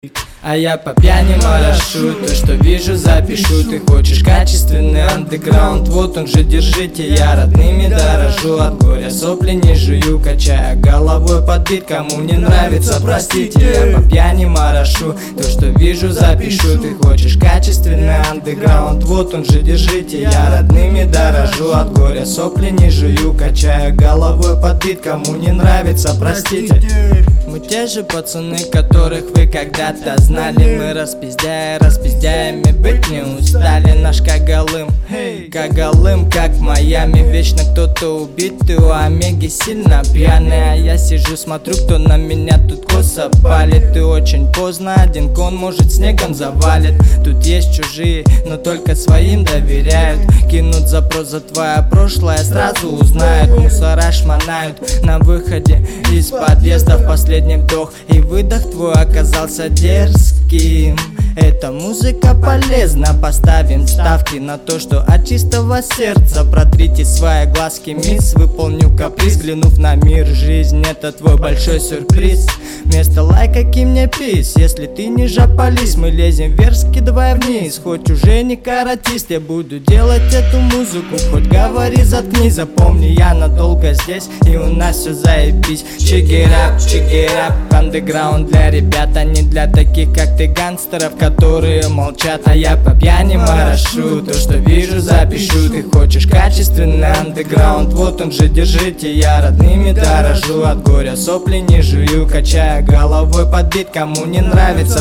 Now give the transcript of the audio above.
А я по пьяни морошу, то что вижу запишу. Ты хочешь качественный андеграунд, вот он же, держите. Я родными дорожу, от горя сопли не жую, качая головой под бит. Кому не нравится, простите. Я по пьяни морошу, то что вижу запишу. Ты хочешь качественный андеграунд, вот он же, держите. Я родными дорожу, от горя сопли не жую, качая головой под бит. Кому не нравится, простите. Мы те же пацаны, которых вы когда-то знали. Мы распиздяями быть не устали. Наш Кагалым, как в Майами. Вечно кто-то убитый, у Омеги сильно пьяный. А я сижу, смотрю, кто на меня тут косо палит. И очень поздно, один кон может снегом завалит. Тут есть чужие, но только своим доверяют. Кинут запрос за твое прошлое, сразу узнают. Мусора шмонают на выходе из подъезда. В последний вдох и выдох твой оказался дерзким. Эта музыка полезна, поставим ставки на то, что от чистого сердца. Протрите свои глазки, мисс, выполню каприз. Взглянув на мир, жизнь — это твой большой сюрприз. Вместо лайка кинь мне пис, если ты не жаполис. Мы лезем вверх, скидывая вниз, хоть уже не каратист. Я буду делать эту музыку, хоть говори заткнись. Запомни, я надолго здесь, и у нас все заебись. Чигирап, андеграунд для ребят, а не для таких, как ты, гангстеров, которые молчат. А я по пьяни морошу, то что вижу запишу. Ты хочешь качественный андеграунд, вот он же, держите. Я родными дорожу, от горя сопли не жую, качая головой под бит. Кому не нравится,